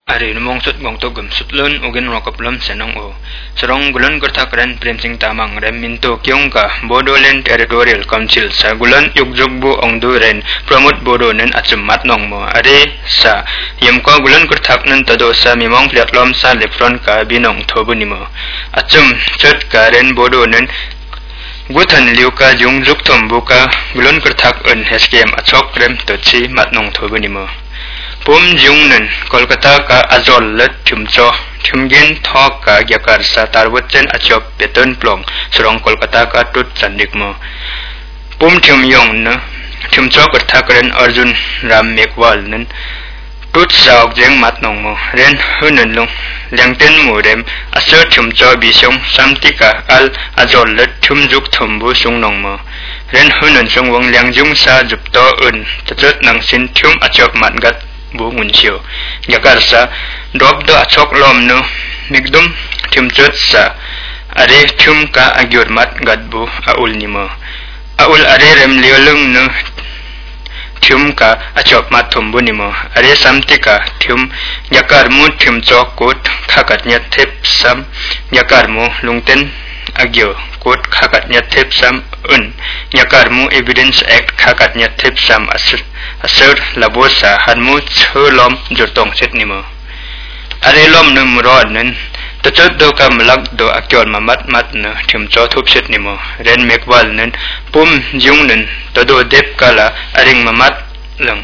Ari numong sut gong to gum sut lun ugin rokop lum senong o. Serong gulan gertak ren prem sing tamang rem minto kyong ka Bodoland Territorial Council sa gulan yugjug bu ong du ren promote bodo nen achum mat nong mo. Ari sa yem ko gulan gertak nen tado sa mimong pliat lom sa lepron ka binong thobu ni mo. Achum chut ka ren bodo nen gutan liu ka jung juk thombu ka gulan gertak un HKM achok rem to chi mat nong thobu ni mo. Pum jung nen Kolkata ka azol let chumcho chumgin thok ka gyakar sa tarwatchen achop beton plong surong Kolkata ka tut chandik mo. Pum chum yong na chumcho karthakren Arjun Ram Mekwal nen tut saok jeng mat nong mo ren hunen long lengten mo rem asur chumcho bisong samtika al azol let chumjuk thombu sung nong mo ren hunen sung wong lengjung sa jupto un tatot nang sin thum achop matgat bu ngun chiu yakar sa drop do achok lom no migdum thimchot sa are thum ka agyur mat gadbu aul nimo aul are rem liolung no thum ka achop mat thumbu nimo are samtika thum yakar mu thimchok kot khakat nya thep sam yakar mu lungten agyo kot khakat nya thep sam un yakar mu evidence act khakat nya thep sam asur labosa hanmu cholom jurtong set nimo are lom nu murod nen tachot do ka malak do akyol mamat mat na thimcho thup set nimo ren mekwal nen pum jung nen todo dep kala aring mamat lang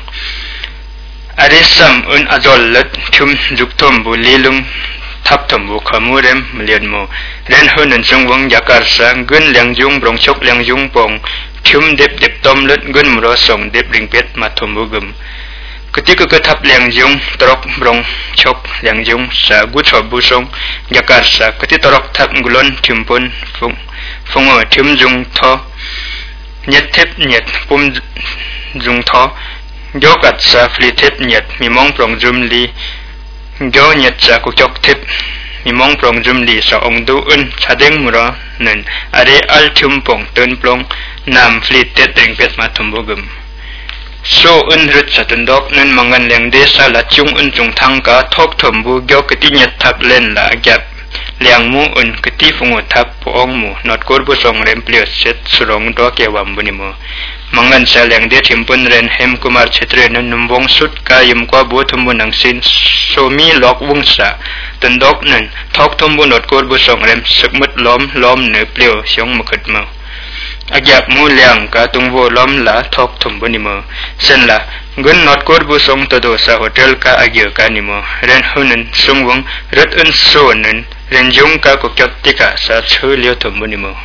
are sam un azol lat thum jukthom bu lilung thap thom bu khamurem mlian mo ren hunen sungwang yakar sa gun lengjung brongchok lengjung pong thum dep dep tom lut gun mro song dep ringpet mathom bu gum ketika ke thap lengjung torok brong chok lengjung sa gu chob bu song yakar sa keti torok thap gulon thimpun fung thum jung tho nyet thep nyet pum jung tho gyokat sa fli thep nyet mimong prong jum li gyo nyet sa ku chok thep mimong prong jum li sa ong du un chadeng mura nen are al thum pong ton plong nam fli tet teng pet ma thum bogum so un rut sa tundok nen mangan leng de sa la chung un chung thang ka thok thum bu gyo keti nyet thap len la gyap liang mu un keti fungu thap po ong mu not kor bu song rem pliot set surong do ke wam bu ni mo mangan sa leng de thimpun ren hem kumar chetre nen numbong sut ka yum kwa bu thum bu nang sin so mi lok wung sa tundok nen thok thum bu not kor bu song rem sukmut lom ne pleo siong mukhat mo agyap mu liang ka tungbo lom la thok thum bu ni mo sen la gun not kor bu song to do sa hotel ka agyo ka ni mo ren hunen sungwang rat un so nen ren jung ka ko kyot tika sa chulio thum bu ni mo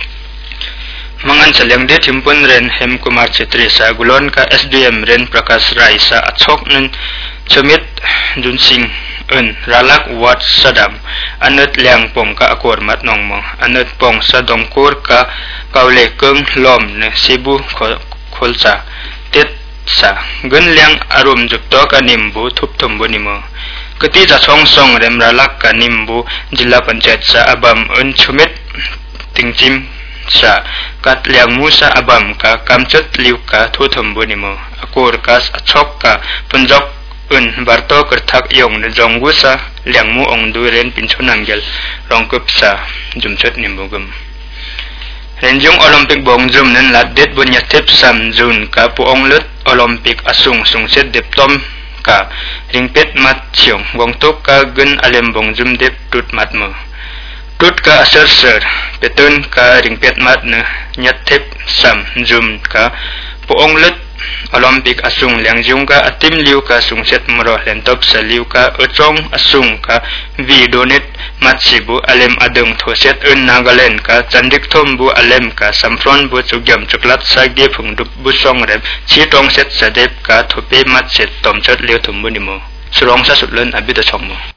mangan salyang de thimpun ren hem kumar chetri sa gulon ka SDM ren prakash rai sa achok nen chomit junsing un ralak wat sadam anut liang pong ka akor mat nong mo anut pong sa dongkor ka kaule kung lom ne sibu kholsa tet sa gun liang arum jukto ka nimbu thup thumbu nimo kati ja song rem ralak ka nimbu jilla panchayat sa abam un chumit tingchim sa kat liang musa abam ka kamchat liu ka thu thumbu nimo akor kas achok ka punjok un barto kerthak yong ne jonggu sa liang mu ong du ren pinchunanggel rongkup sa jumchat nimbugum renjung olympic bongjum nen laddet bunya tep sam jun ka puong lut olympic asung sungset deptom ka ringpet mat chiong wongtok ka gun alem bongjum dep tut matmo tut ka asar petun ka ringpet mat ne nyat tep sam jum ka puong lut olympic asung lengjung ka atim liu ka sungset mro lentop sa liu ka ochong asung ka vi donate matsibu alem adung thoset un Nagaland ka chandik thom bu alem ka samfron bu chugyam chuklat sa ge phung dup bu song rem chi tong set sa dep ka thope mat set tom chat liu thum bu ni mo surong sa sutlen abi da chong mo